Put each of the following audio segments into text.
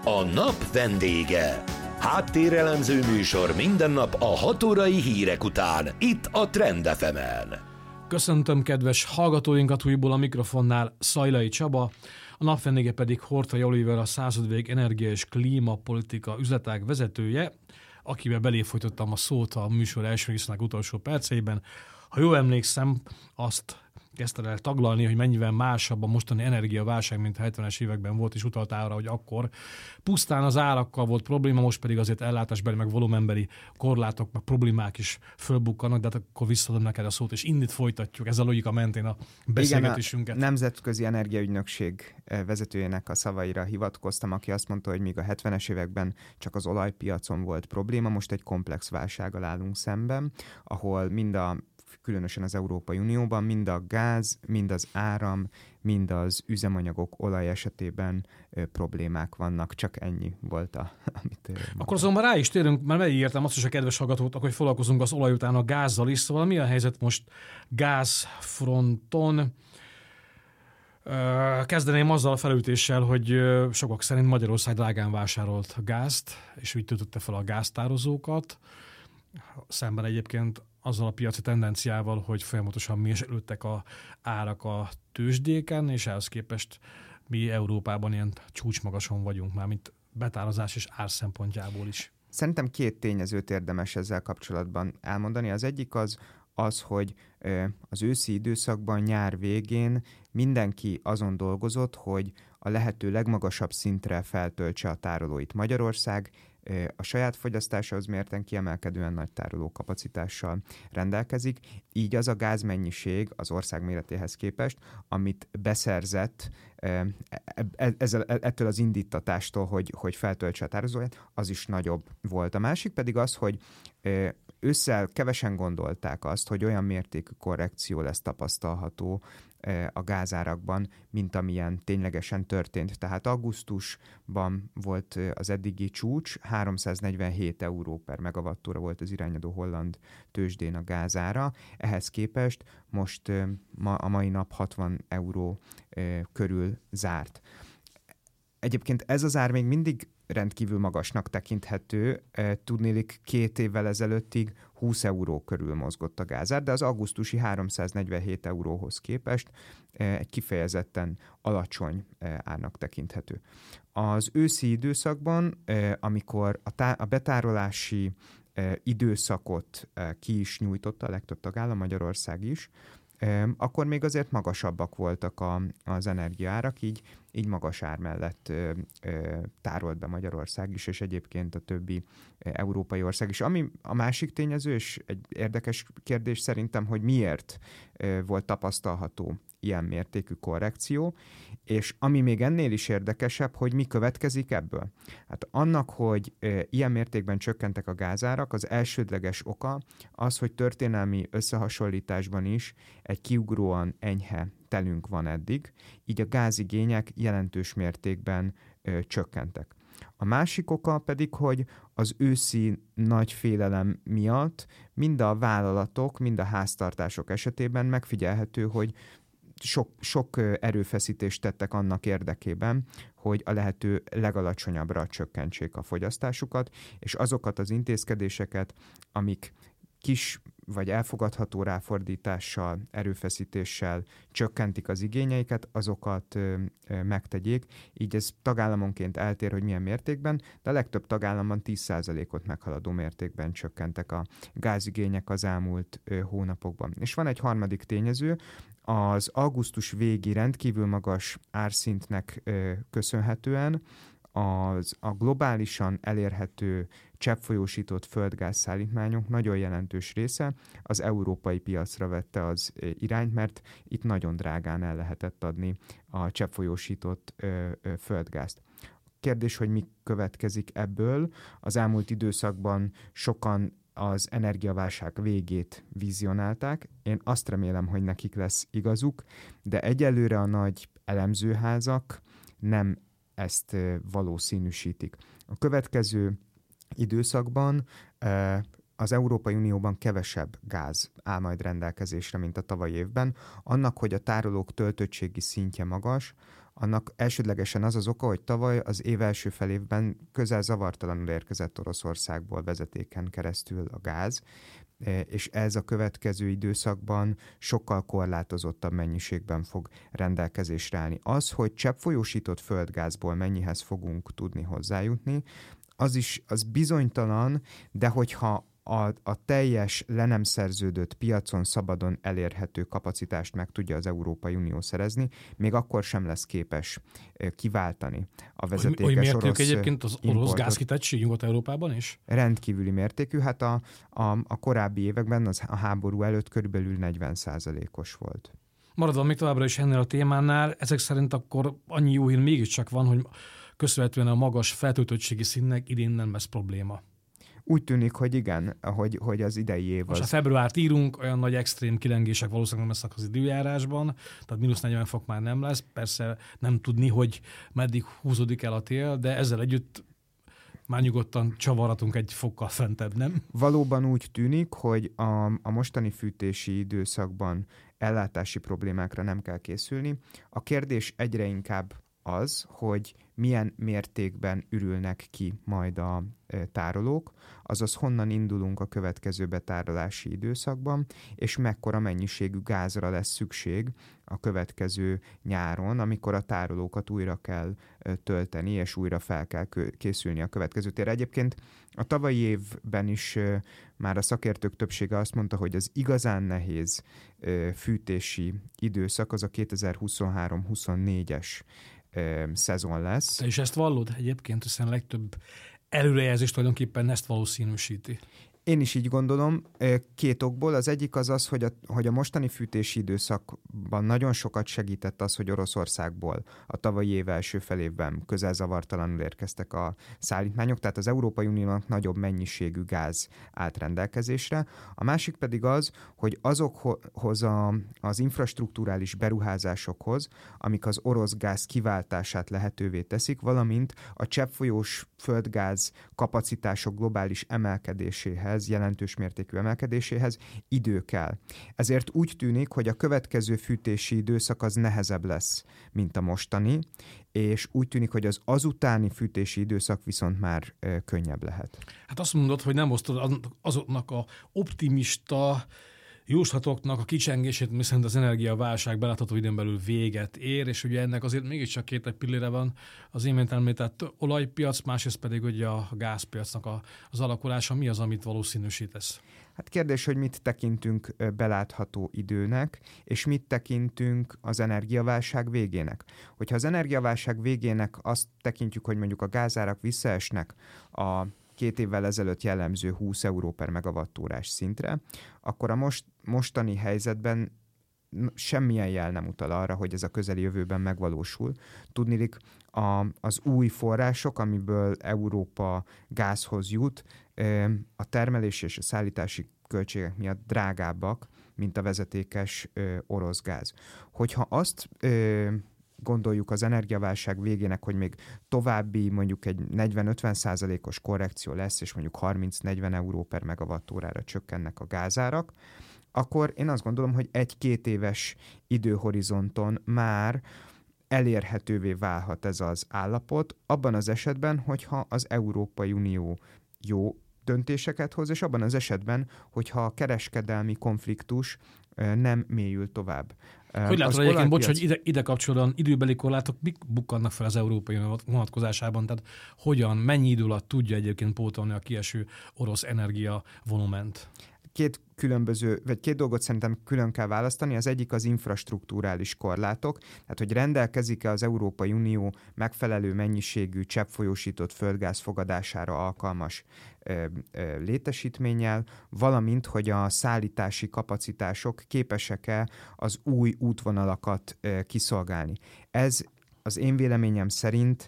A nap vendége. Háttérelemző műsor minden nap a 6 órai hírek után, itt a Trend FM-en. Köszöntöm kedves hallgatóinkat újból a mikrofonnál, Szajlai Csaba, a nap vendége pedig Horthy Oliver, a századvég energia és klímapolitika üzletág vezetője, akivel beléfolytottam a szót a műsor első részének utolsó perceiben. Ha jól emlékszem, azt kezdte el taglalni, hogy mennyivel másabb a mostani energiaválság, mint a 70-es években volt, és utalt arra, hogy akkor pusztán az árakkal volt probléma, most pedig azért ellátásbeli, meg volumenbeli korlátok, meg problémák is fölbukkanak, de hát akkor visszadom neked a szót, és innit folytatjuk, ez a logika mentén a beszélgetésünket. Igen, a Nemzetközi Energiaügynökség vezetőjének a szavaira hivatkoztam, aki azt mondta, hogy míg a 70-es években csak az olajpiacon volt probléma, most egy komplex válsággal állunk szemben, ahol különösen az Európai Unióban mind a gáz, mind az áram, mind az üzemanyagok, olaj esetében problémák vannak. Csak ennyi volt, amit... Akkor azonban rá is térünk, mert megígértem azt is a kedves hallgatóknak, hogy foglalkozunk az olaj után a gázzal is, szóval mi a helyzet most gázfronton? Kezdeném azzal a felütéssel, hogy sokak szerint Magyarország drágán vásárolt gázt, és úgy töltötte fel a gáztározókat, szemben egyébként azzal a piaci tendenciával, hogy folyamatosan mélyültek a árak a tőzsdéken, és ehhez képest mi Európában ilyen csúcsmagason vagyunk már, mint betározás és ár szempontjából is. Szerintem két tényezőt érdemes ezzel kapcsolatban elmondani. Az egyik az, hogy az őszi időszakban, nyár végén mindenki azon dolgozott, hogy a lehető legmagasabb szintre feltöltse a tárolóit. Magyarország a saját fogyasztásához mérten kiemelkedően nagy tárolókapacitással rendelkezik, így az a gázmennyiség az ország méretéhez képest, amit beszerzett ettől az indítatástól, hogy feltöltse a tárolóját, az is nagyobb volt. A másik pedig az, hogy ősszel kevesen gondolták azt, hogy olyan mértékű korrekció lesz tapasztalható a gázárakban, mint amilyen ténylegesen történt. Tehát augusztusban volt az eddigi csúcs, 347 euró per megawattóra volt az irányadó holland tőzsdén a gázára. Ehhez képest most a mai nap 60 euró körül zárt. Egyébként ez az ár még mindig rendkívül magasnak tekinthető. Tudnélik 2 évvel ezelőttig 20 euró körül mozgott a gázár, de az augusztusi 347 euróhoz képest egy kifejezetten alacsony árnak tekinthető. Az őszi időszakban, amikor a betárolási időszakot ki is nyújtotta a legtöbb tagállam, Magyarország is, akkor még azért magasabbak voltak az energiaárak, így magas ár mellett tárolt be Magyarország is, és egyébként a többi európai ország is. Ami a másik tényező, és egy érdekes kérdés szerintem, hogy miért volt tapasztalható ilyen mértékű korrekció, és ami még ennél is érdekesebb, hogy mi következik ebből. Hát annak, hogy ilyen mértékben csökkentek a gázárak, az elsődleges oka az, hogy történelmi összehasonlításban is egy kiugróan enyhe telünk van eddig, így a gázigények jelentős mértékben csökkentek. A másik oka pedig, hogy az őszi nagy félelem miatt mind a vállalatok, mind a háztartások esetében megfigyelhető, hogy sok erőfeszítést tettek annak érdekében, hogy a lehető legalacsonyabbra csökkentsék a fogyasztásukat, és azokat az intézkedéseket, amik kis vagy elfogadható ráfordítással, erőfeszítéssel csökkentik az igényeiket, azokat megtegyék. Így ez tagállamonként eltér, hogy milyen mértékben, de a legtöbb tagállamban 10%-ot meghaladó mértékben csökkentek a gázigények az elmúlt hónapokban. És van egy harmadik tényező, az augusztus végi rendkívül magas árszintnek köszönhetően a globálisan elérhető cseppfolyósított földgáz szállítmányok nagyon jelentős része az európai piacra vette az irányt, mert itt nagyon drágán el lehetett adni a cseppfolyósított földgázt. Kérdés, hogy mi következik ebből. Az elmúlt időszakban sokan az energiaválság végét vizionálták. Én azt remélem, hogy nekik lesz igazuk, de egyelőre a nagy elemzőházak nem ezt valószínűsítik. A következő időszakban az Európai Unióban kevesebb gáz áll majd rendelkezésre, mint a tavalyi évben. Annak, hogy a tárolók töltöttségi szintje magas, annak elsődlegesen az az oka, hogy tavaly az év első felévben közel zavartalanul érkezett Oroszországból vezetéken keresztül a gáz, és ez a következő időszakban sokkal korlátozottabb mennyiségben fog rendelkezésre állni. Az, hogy cseppfolyósított földgázból mennyihez fogunk tudni hozzájutni, az bizonytalan, de hogyha a teljes le nem szerződött piacon szabadon elérhető kapacitást meg tudja az Európai Unió szerezni, még akkor sem lesz képes kiváltani a vezetékes orosz importot. Hogy egyébként az orosz gázkitettség Nyugat-Európában is? Rendkívüli mértékű. Hát a korábbi években a háború előtt körülbelül 40%-os volt. Maradva még továbbra is ennél a témánál, ezek szerint akkor annyi jó hír mégiscsak van, hogy köszönhetően a magas feltöltöttségi színnek idén nem lesz probléma. Úgy tűnik, hogy igen, hogy az idei év most a februárt írunk, olyan nagy extrém kilengések valószínűleg nem lesznek az időjárásban, tehát -40 fok már nem lesz. Persze nem tudni, hogy meddig húzódik el a tél, de ezzel együtt már nyugodtan csavarhatunk egy fokkal fentebb, nem? Valóban úgy tűnik, hogy a mostani fűtési időszakban ellátási problémákra nem kell készülni. A kérdés egyre inkább az, hogy milyen mértékben ürülnek ki majd a tárolók, azaz honnan indulunk a következő betárolási időszakban, és mekkora mennyiségű gázra lesz szükség a következő nyáron, amikor a tárolókat újra kell tölteni, és újra fel kell készülni a következő térre. Egyébként a tavalyi évben is már a szakértők többsége azt mondta, hogy az igazán nehéz fűtési időszak az a 2023-24-es szezon lesz. Te is ezt vallod egyébként, hiszen a legtöbb előrejelzés tulajdonképpen ezt valószínűsíti. Én is így gondolom, két okból. Az egyik az, hogy a mostani fűtési időszakban nagyon sokat segített az, hogy Oroszországból a tavalyi év első felévben közel zavartalanul érkeztek a szállítmányok, tehát az Európai Uniónak nagyobb mennyiségű gáz állt rendelkezésre. A másik pedig az, hogy azokhoz az infrastrukturális beruházásokhoz, amik az orosz gáz kiváltását lehetővé teszik, valamint a cseppfolyós földgáz kapacitások globális emelkedéséhez, jelentős mértékű emelkedéséhez idő kell. Ezért úgy tűnik, hogy a következő fűtési időszak az nehezebb lesz, mint a mostani, és úgy tűnik, hogy az azutáni fűtési időszak viszont már könnyebb lehet. Hát azt mondod, hogy nem osztod azoknak a optimista jóslatoknak a kicsengését, miszerint az energiaválság belátható időn belül véget ér, és ugye ennek azért mégiscsak két pillére van, az imént említett olajpiac, másrészt pedig ugye a gázpiacnak az alakulása. Mi az, amit valószínűsítesz? Hát kérdés, hogy mit tekintünk belátható időnek, és mit tekintünk az energiaválság végének. Hogyha az energiaválság végének azt tekintjük, hogy mondjuk a gázárak visszaesnek a 2 évvel ezelőtt jellemző 20 euró per megawattórás szintre, akkor a mostani helyzetben semmilyen jel nem utal arra, hogy ez a közeli jövőben megvalósul. Tudniillik, az új források, amiből Európa gázhoz jut, a termelési és a szállítási költségek miatt drágábbak, mint a vezetékes orosz gáz. Hogyha azt gondoljuk az energiaválság végének, hogy még további mondjuk egy 40-50%-os korrekció lesz, és mondjuk 30-40 euró per megawattórára csökkennek a gázárak, akkor én azt gondolom, hogy 1-2 éves időhorizonton már elérhetővé válhat ez az állapot, abban az esetben, hogyha az Európai Unió jó döntéseket hoz, és abban az esetben, hogyha a kereskedelmi konfliktus nem mélyül tovább. Hogy látod egyébként, bocs, hogy ide kapcsolódóan időbeli korlátok mik bukkannak fel az Európai Unió vonatkozásában? Tehát hogyan, mennyi idő alatt tudja egyébként pótolni a kieső orosz energia volument? Két dolgot szerintem külön kell választani. Az egyik az infrastruktúrális korlátok, tehát hogy rendelkezik-e az Európai Unió megfelelő mennyiségű cseppfolyósított földgáz fogadására alkalmas létesítménnyel, valamint, hogy a szállítási kapacitások képesek-e az új útvonalakat kiszolgálni. Ez az én véleményem szerint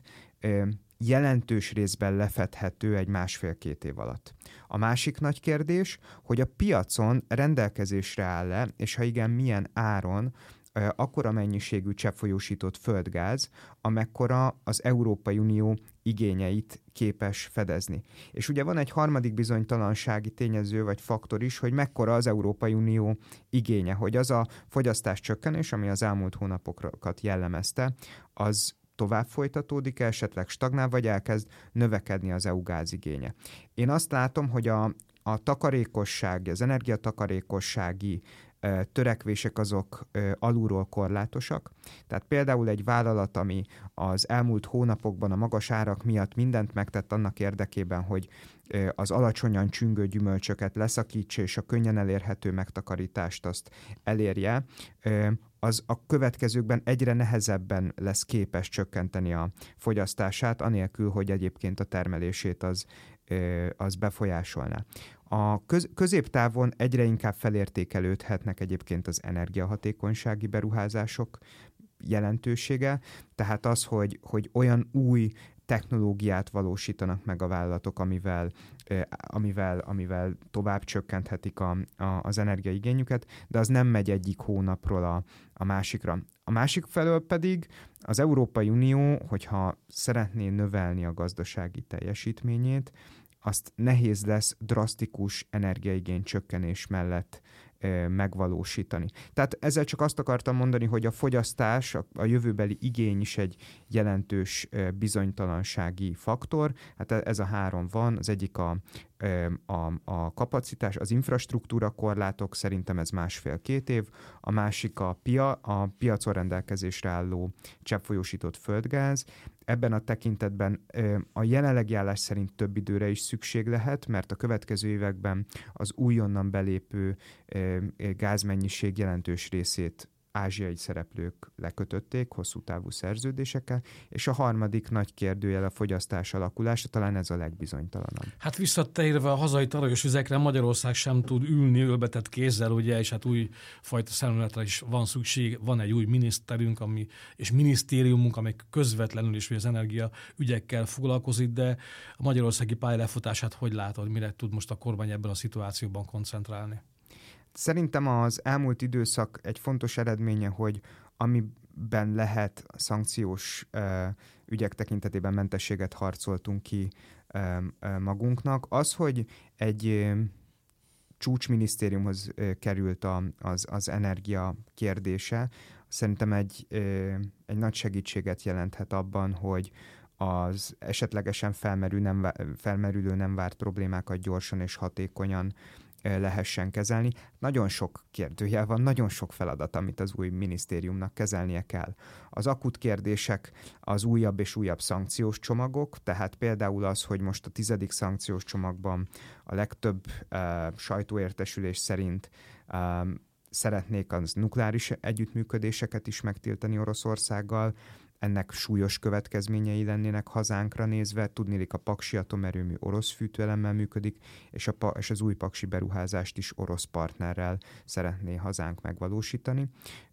jelentős részben lefedhető egy 1,5-2 év alatt. A másik nagy kérdés, hogy a piacon rendelkezésre áll-e, és ha igen, milyen áron akkora mennyiségű cseppfolyósított földgáz, amekkora az Európai Unió igényeit képes fedezni. És ugye van egy harmadik bizonytalansági tényező vagy faktor is, hogy mekkora az Európai Unió igénye, hogy az a fogyasztás csökkenés, ami az elmúlt hónapokat jellemezte, az tovább folytatódik, esetleg stagnál, vagy elkezd növekedni az EU gázigénye. Én azt látom, hogy a takarékosság, az energiatakarékossági törekvések azok alulról korlátosak. Tehát például egy vállalat, ami az elmúlt hónapokban a magas árak miatt mindent megtett annak érdekében, hogy az alacsonyan csüngő gyümölcsöket leszakítsa, és a könnyen elérhető megtakarítást azt elérje, az a következőkben egyre nehezebben lesz képes csökkenteni a fogyasztását, anélkül, hogy egyébként a termelését az befolyásolná. A középtávon egyre inkább felértékelődhetnek egyébként az energiahatékonysági beruházások jelentősége, tehát az, hogy olyan új technológiát valósítanak meg a vállalatok, amivel tovább csökkenthetik az energiaigényüket, de az nem megy egyik hónapról a másikra. A másik felől pedig az Európai Unió, hogyha szeretné növelni a gazdasági teljesítményét, azt nehéz lesz drasztikus energiaigény csökkenés mellett megvalósítani. Tehát ezzel csak azt akartam mondani, hogy a fogyasztás, a jövőbeli igény is egy jelentős bizonytalansági faktor. Hát ez a három van, az egyik a kapacitás, az infrastruktúra korlátok, szerintem ez 1,5-2 év, a másik a piacon rendelkezésre álló cseppfolyósított földgáz. Ebben a tekintetben a jelenlegi állás szerint több időre is szükség lehet, mert a következő években az újonnan belépő gázmennyiség jelentős részét ázsiai szereplők lekötötték hosszú távú szerződésekkel, és a harmadik nagy kérdőjel a fogyasztás alakulása, talán ez a legbizonytalanabb. Hát visszatérve a hazai talajos vizekre, Magyarország sem tud ülni ölbetett kézzel, ugye, és hát új fajta szemléletre is van szükség. Van egy új miniszterünk, és minisztériumunk, amely közvetlenül is az energia ügyekkel foglalkozik, de a magyarországi pályalefutását hogy látod, mire tud most a kormány ebben a szituációban koncentrálni? Szerintem az elmúlt időszak egy fontos eredménye, hogy amiben lehet szankciós ügyek tekintetében mentességet harcoltunk ki magunknak, az, hogy egy csúcsminisztériumhoz került az energia kérdése, szerintem egy nagy segítséget jelenthet abban, hogy az esetlegesen felmerülő nem várt problémákat gyorsan és hatékonyan lehessen kezelni. Nagyon sok kérdőjel van, nagyon sok feladat, amit az új minisztériumnak kezelnie kell. Az akut kérdések az újabb és újabb szankciós csomagok, tehát például az, hogy most a 10. szankciós csomagban a legtöbb sajtóértesülés szerint szeretnék az nukleáris együttműködéseket is megtiltani Oroszországgal, ennek súlyos következményei lennének hazánkra nézve. Tudniillik, a paksi atomerőmű orosz fűtőelemmel működik, és az új paksi beruházást is orosz partnerrel szeretné hazánk megvalósítani.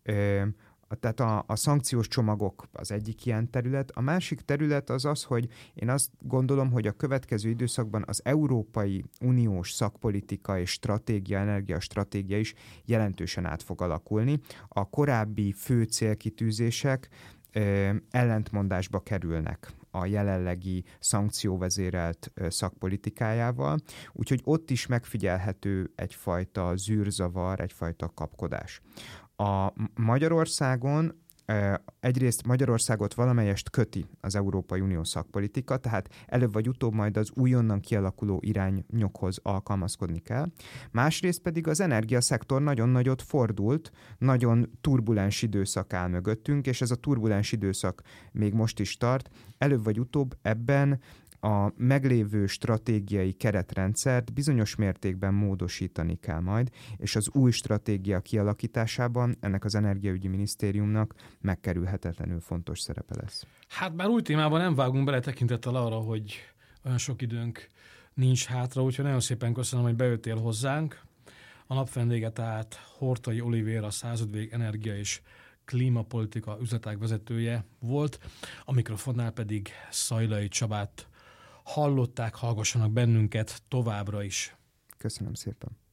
Tehát a szankciós csomagok az egyik ilyen terület. A másik terület az, hogy én azt gondolom, hogy a következő időszakban az Európai Uniós szakpolitika és energiastratégia is jelentősen át fog alakulni. A korábbi fő célkitűzések ellentmondásba kerülnek a jelenlegi szankcióvezérelt szakpolitikájával, úgyhogy ott is megfigyelhető egyfajta zűrzavar, egyfajta kapkodás. A Magyarországon egyrészt Magyarországot valamelyest köti az Európai Unió szakpolitika, tehát előbb vagy utóbb majd az újonnan kialakuló irányokhoz alkalmazkodni kell. Másrészt pedig az energiaszektor nagyon nagyot fordult, nagyon turbulens időszak áll mögöttünk, és ez a turbulens időszak még most is tart. Előbb vagy utóbb ebben a meglévő stratégiai keretrendszert bizonyos mértékben módosítani kell majd, és az új stratégia kialakításában ennek az Energiaügyi Minisztériumnak megkerülhetetlenül fontos szerepe lesz. Hát bár új témában nem vágunk bele tekintettel arra, hogy olyan sok időnk nincs hátra, úgyhogy nagyon szépen köszönöm, hogy bejöttél hozzánk. A napvendége tehát Horthy Olivér, a Századvég energia és klímapolitika üzletág vezetője volt, a mikrofonnál pedig Szajlai Csabát hallották, hallgassanak bennünket továbbra is. Köszönöm szépen.